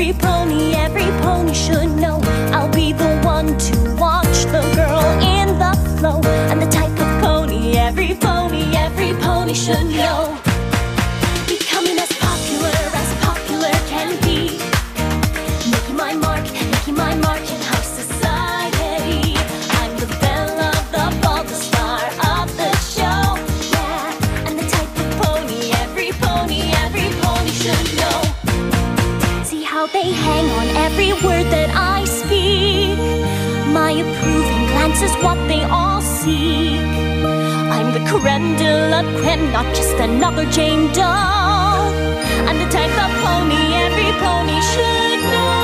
every pony should know. I'll be the one to watch the girl in the flow. I'm the type of pony every pony should know. Becoming as popular can be. Making my mark in high society. I'm the belle of the ball, the star of the show. Yeah, I'm the type of pony every pony should know. See how they hang on every word that I speak. My approving glance is what they all seek. I'm the creme de la creme, not just another Jane Doe. I'm the type of pony every pony should know.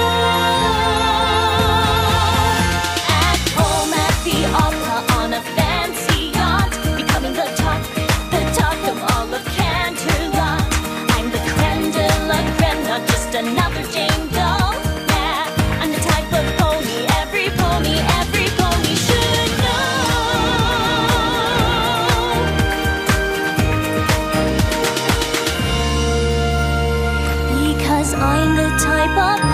At home, at the opera, on a fancy yacht, becoming the talk of all of Canterlot. I'm the creme de la creme, not just another Jane Doe. Yeah, I'm the type of pony every pony should know. Because I'm the type of